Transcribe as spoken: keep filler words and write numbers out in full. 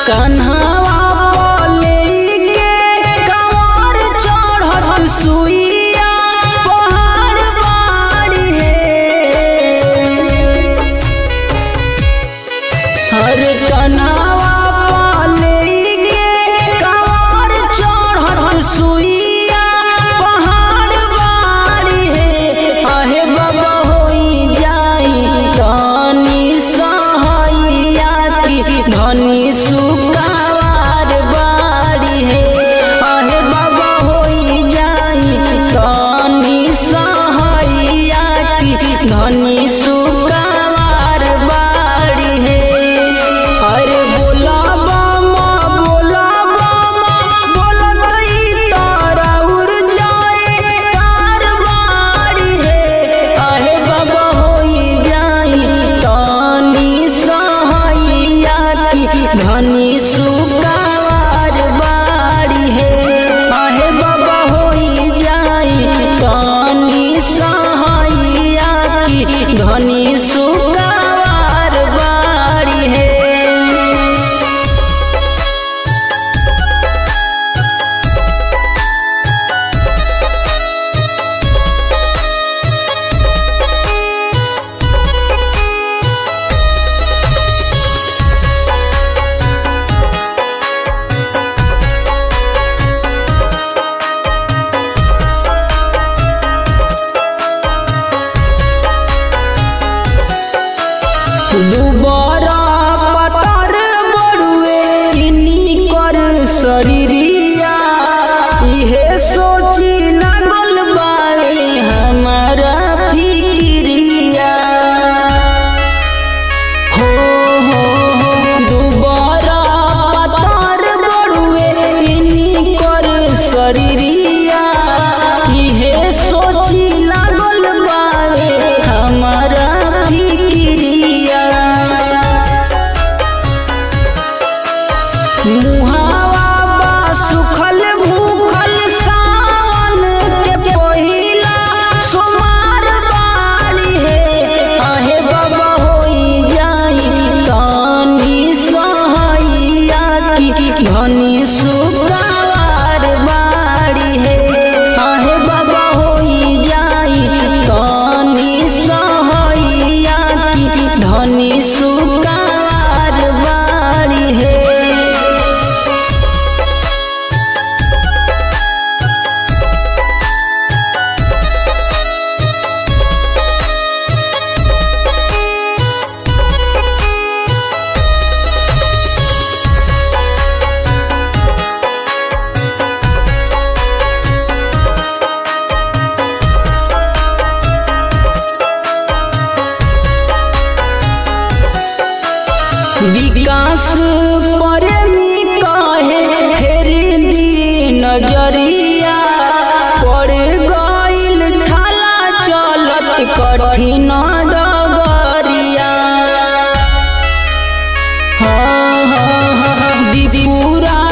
कन्हवा लेके कंवर चढ़त सुइया पहाड़ बाड़ी है। हर कन्हवा लेके कंवर चढ़त सुइया पहाड़ बाड़ी है। आहे बाबा होई जाई धनी सहैया की धनी सुकावार बाड़ी है। आहे बाबा होई जाई धनी सहैया की धनी सुकावार बाड़ी है। अरे बोला बामा बोला बामा बोलत ई तारा उड़ जाए कार बाड़ी है। आहे बाबा होई जाई धनी सहैया की धनी सुकावार बाड़ी है। आहे बाबा होई जाई धनी सहैया की धनी सुकावार बाड़ी है। दुबारा पतर बड़ुए इन्हीं कर शरीरिया इहे सोची लागल बाड़े हमारा फिक्रिया। हो हो हो दुबारा पतर बड़ुए इन्हीं कर शरीरिया इहे सोची लागल बाड़े हमारा फिक्रिया। मुहावा बा सुखल भूखल सावन के पहिला सोमार बाड़ी है। आहे बाबा होई जाई धनी सहैया की धनी सुकावार बाड़ी है। आहे बाबा होई जाई धनी सहैया की धनी सुकावार बाड़ी है। विकास प्रेमी कहे फेर दी नजरिया पड़ गइल छाला चलत कठिन डगरिया। हाँ हाँ हाँ दीपुरा